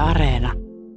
Areena.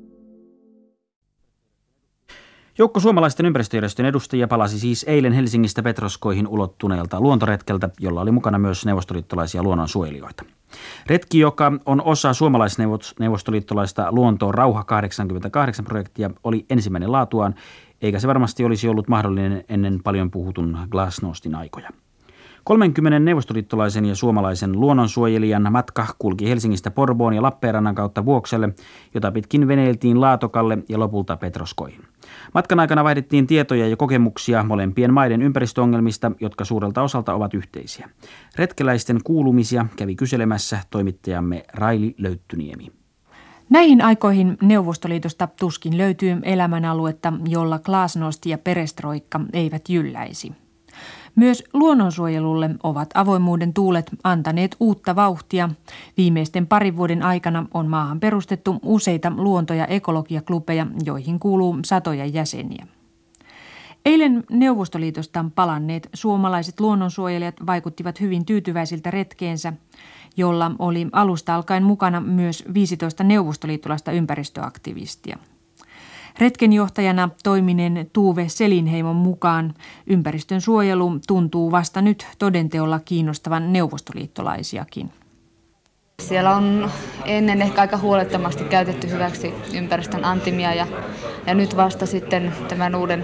Joukko suomalaisten ympäristöjärjestön edustajia palasi siis eilen Helsingistä Petroskoihin ulottuneelta luontoretkeltä, jolla oli mukana myös neuvostoliittolaisia luonnonsuojelijoita. Retki, joka on osa suomalaisneuvostoliittolaista Luontoon Rauha 88-projektia, oli ensimmäinen laatuaan, eikä se varmasti olisi ollut mahdollinen ennen paljon puhutun glasnostin aikoja. 30 neuvostoliittolaisen ja suomalaisen luonnonsuojelijan matka kulki Helsingistä Porvoon ja Lappeenrannan kautta Vuokselle, jota pitkin veneiltiin Laatokalle ja lopulta Petroskoihin. Matkan aikana vaihdettiin tietoja ja kokemuksia molempien maiden ympäristöongelmista, jotka suurelta osalta ovat yhteisiä. Retkeläisten kuulumisia kävi kyselemässä toimittajamme Raili Löyttyniemi. Näihin aikoihin Neuvostoliitosta tuskin löytyy elämänaluetta, jolla glasnost ja perestroikka eivät jylläisi. Myös luonnonsuojelulle ovat avoimuuden tuulet antaneet uutta vauhtia. Viimeisten parin vuoden aikana on maahan perustettu useita luonto- ja ekologiaklubeja, joihin kuuluu satoja jäseniä. Eilen Neuvostoliitosta palanneet suomalaiset luonnonsuojelijat vaikuttivat hyvin tyytyväisiltä retkeensä, jolla oli alusta alkaen mukana myös 15 neuvostoliittolaista ympäristöaktivistia. Retkenjohtajana toimineen Tuve Selinheimon mukaan ympäristön suojelu tuntuu vasta nyt todenteolla kiinnostavan neuvostoliittolaisiakin. Siellä on ennen ehkä aika huolettomasti käytetty hyväksi ympäristön antimia ja nyt vasta sitten tämän uuden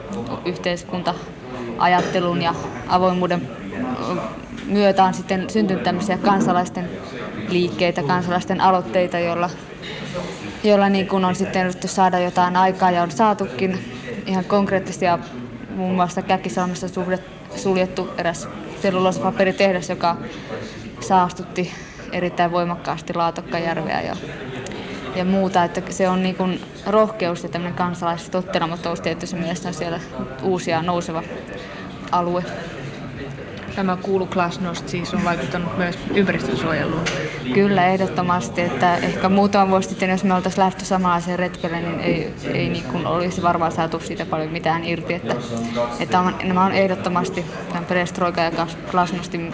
yhteiskunta-ajattelun ja avoimuuden myötä on sitten syntynyt tämmöisiä kansalaisten liikkeitä, kansalaisten aloitteita, joilla niin kuin on sitten yritetty saada jotain aikaa ja on saatukin ihan konkreettisia, muun muassa Käkisalmessa suljettu eräs selluloosipaperitehdas, joka saastutti erittäin voimakkaasti Laatokkajärveä ja muuta, että se on niin kuin rohkeus ja tämmöinen kansalaistottelemattomuus tietysti mielessä on siellä uusi ja nouseva alue. Tämä kuulu glasnost siis on vaikuttanut myös ympäristönsuojeluun. Kyllä, ehdottomasti. Että ehkä muutama vuosi sitten, jos me oltaisiin lähty samanlaiseen retkelle, niin ei niin kuin olisi varmaan saatu siitä paljon mitään irti. Että nämä on ehdottomasti tämän perestroikan ja glasnostin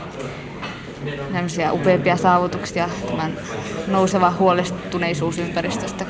upeampia saavutuksia, tämän nouseva huolestuneisuus ympäristöstä.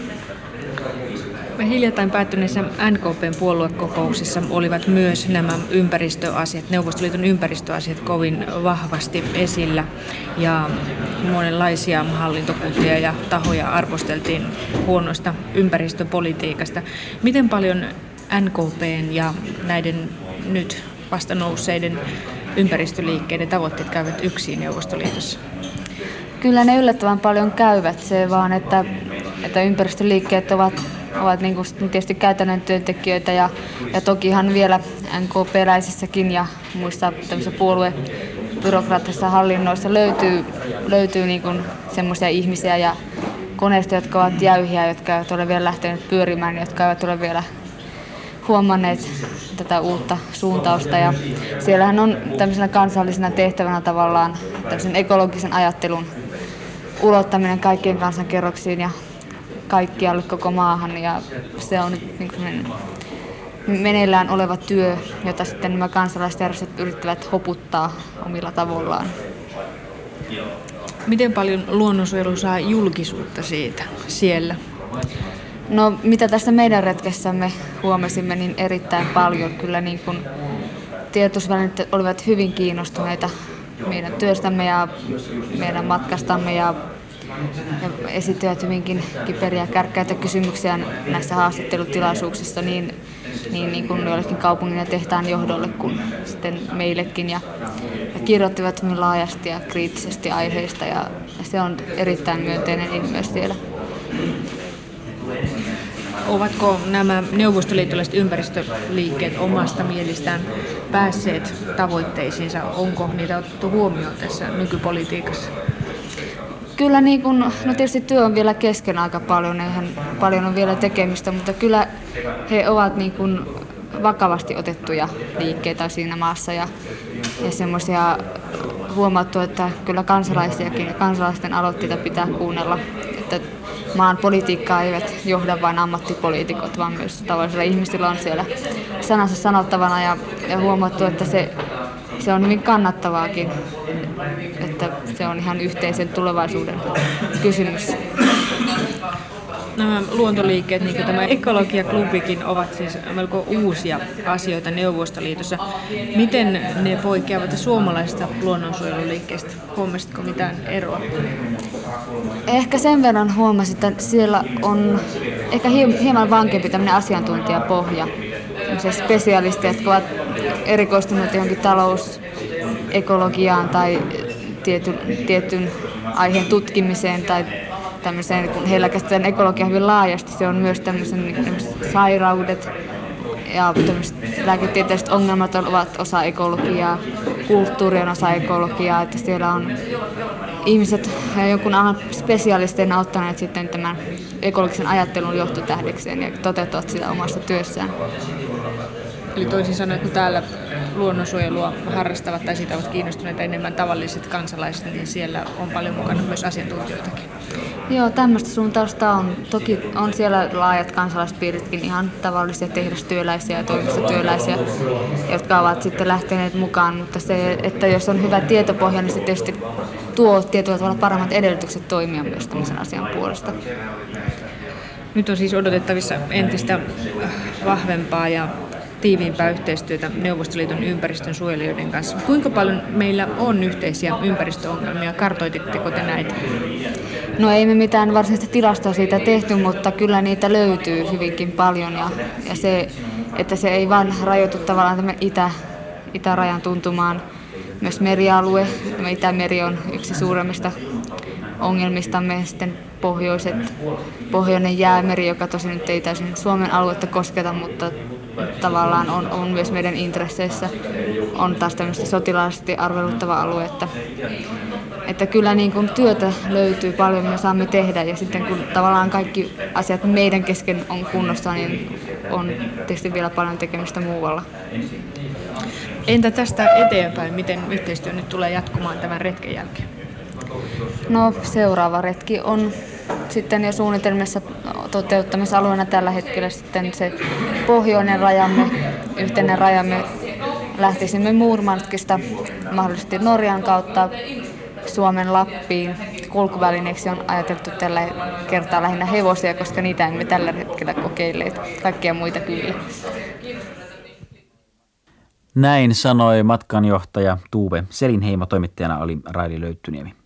Hiljattain päättyneessä NKP:n puoluekokouksessa olivat myös nämä ympäristöasiat, Neuvostoliiton ympäristöasiat kovin vahvasti esillä ja monenlaisia hallintokuntia ja tahoja arvosteltiin huonosta ympäristöpolitiikasta. Miten paljon NKP:n ja näiden nyt vasta nousseiden ympäristöliikkeiden tavoitteet käyvät yksin Neuvostoliitossa? Kyllä ne yllättävän paljon käyvät, se vaan, että ympäristöliikkeet ovat niin kuin tietysti käytännön työntekijöitä ja tokihan vielä NKP-läisissäkin ja muissa puoluebyrokraattisissa hallinnoissa löytyy niin kuin semmoisia ihmisiä ja koneista, jotka ovat jäyhiä, jotka eivät ole vielä lähteneet pyörimään, jotka eivät ole vielä huomanneet tätä uutta suuntausta. Ja siellähän on tämmöisenä kansallisena tehtävänä tavallaan tämmöisen ekologisen ajattelun ulottaminen kaikkien kansankerroksiin ja kaikkialle koko maahan. Ja se on nyt niin kuin meneillään oleva työ, jota sitten nämä kansalaisjärjestöt yrittävät hoputtaa omilla tavoillaan. Miten paljon luonnonsuojelu saa julkisuutta siitä siellä? No mitä tässä meidän retkessämme huomasimme, niin erittäin paljon. Kyllä niin kuin tiedotusvälineet olivat hyvin kiinnostuneita meidän työstämme ja meidän matkastamme ja esittivät hyvinkin kiperiä ja kärkkäitä kysymyksiä näissä haastattelutilaisuuksissa niin kuin joillekin kaupungin ja tehtaan johdolle kuin sitten meillekin ja kirjoittivat hyvin laajasti ja kriittisesti aiheista ja se on erittäin myönteinen ilmiö siellä. Ovatko nämä neuvostoliittolaiset ympäristöliikkeet omasta mielestään päässeet tavoitteisiinsa? Onko niitä otettu huomioon tässä nykypolitiikassa? Kyllä niin kun, no tietysti työ on vielä kesken aika paljon, eihän paljon on vielä tekemistä, mutta kyllä he ovat niin kun vakavasti otettuja liikkeitä siinä maassa ja semmoisia huomattu, että kyllä kansalaisiakin ja kansalaisten aloitteita pitää kuunnella, että maan politiikkaa eivät johda vain ammattipoliitikot, vaan myös tavallisilla ihmisillä on siellä sanansa sanottavana ja huomattu, että se on hyvin kannattavaakin, että se on ihan yhteisen tulevaisuuden kysymys. Nämä luontoliikkeet, niin kuin tämä ekologiaklubikin, ovat siis melko uusia asioita Neuvostoliitossa. Miten ne poikkeavat suomalaisista luonnonsuojeluliikkeistä? Huomasitko mitään eroa? Ehkä sen verran huomasin, että siellä on ehkä hieman vankempi tämmöinen asiantuntijapohja. Spesialisteja, jotka ovat erikoistuneet johonkin talousekologiaan tai tietyn aiheen tutkimiseen tai tämmöiseen, kun heillä käsitellään ekologia hyvin laajasti, se on myös tämmöisen sairaudet ja tämmöiset lääketieteelliset ongelmat ovat osa ekologiaa, kulttuuri on osa ekologiaa, että siellä on ihmiset jonkun alan spesialisteina ottaneet sitten tämän ekologisen ajattelun johtotähdekseen ja toteuttavat sitä omassa työssään. Eli toisin sanoen, kun täällä luonnonsuojelua harrastavat tai siitä ovat kiinnostuneita enemmän tavalliset kansalaiset, niin siellä on paljon mukana myös asiantuntijoitakin. Joo, tämmöistä suuntausta on. Toki on siellä laajat kansalaispiiritkin, ihan tavallisia tehdastyöläisiä ja toimistotyöläisiä, jotka ovat sitten lähteneet mukaan, mutta se, että jos on hyvä tietopohja, niin se tietysti tuo tietyllä tavalla paremmat edellytykset toimia myös tämmöisen asian puolesta. Nyt on siis odotettavissa entistä vahvempaa ja tiiviimpää yhteistyötä Neuvostoliiton ympäristön suojelijoiden kanssa. Kuinka paljon meillä on yhteisiä ympäristöongelmia? Kartoititteko te näitä? No ei me mitään varsinaista tilastoa siitä tehty, mutta kyllä niitä löytyy hyvinkin paljon. Ja se, että se ei vain rajoitu tavallaan tämän itärajan tuntumaan. Myös merialue, tämä Itämeri on yksi suuremmista ongelmistamme. Sitten pohjoinen jäämeri, joka tosin nyt ei täysin Suomen aluetta kosketa, mutta tavallaan on myös meidän intresseissä. On taas tämmöistä sotilaallisesti arveluttava alue, että kyllä niin kuin työtä löytyy paljon, me saamme tehdä ja sitten kun tavallaan kaikki asiat meidän kesken on kunnossa, niin on tietysti vielä paljon tekemistä muualla. Entä tästä eteenpäin, miten yhteistyö nyt tulee jatkumaan tämän retken jälkeen? No seuraava retki on sitten jo suunnitelmissa toteuttamisalueena tällä hetkellä sitten se pohjoinen rajamme, yhteinen rajamme. Lähtisimme Murmanskista mahdollisesti Norjan kautta Suomen Lappiin. Kulkuvälineeksi on ajateltu tällä kertaa lähinnä hevosia, koska niitä emme tällä hetkellä kokeilleet. Kaikkia muita kyllä. Näin sanoi matkanjohtaja Tuve Selinheimo, toimittajana oli Raili Löyttyniemi.